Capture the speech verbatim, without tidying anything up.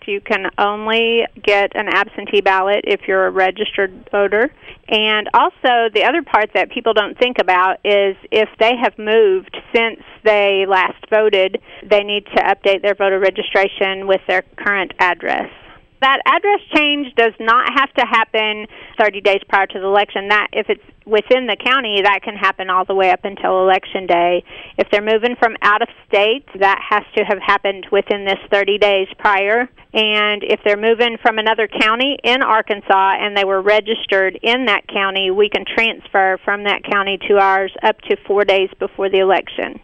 You can only get an absentee ballot if you're a registered voter. And also, the other part that people don't think about is if they have moved since they last voted, they need to update their voter registration with their current address. That address change does not have to happen thirty days prior to the election. That, if it's within the county, that can happen all the way up until Election Day. If they're moving from out of state, that has to have happened within this thirty days prior. And if they're moving from another county in Arkansas and they were registered in that county, we can transfer from that county to ours up to four days before the election.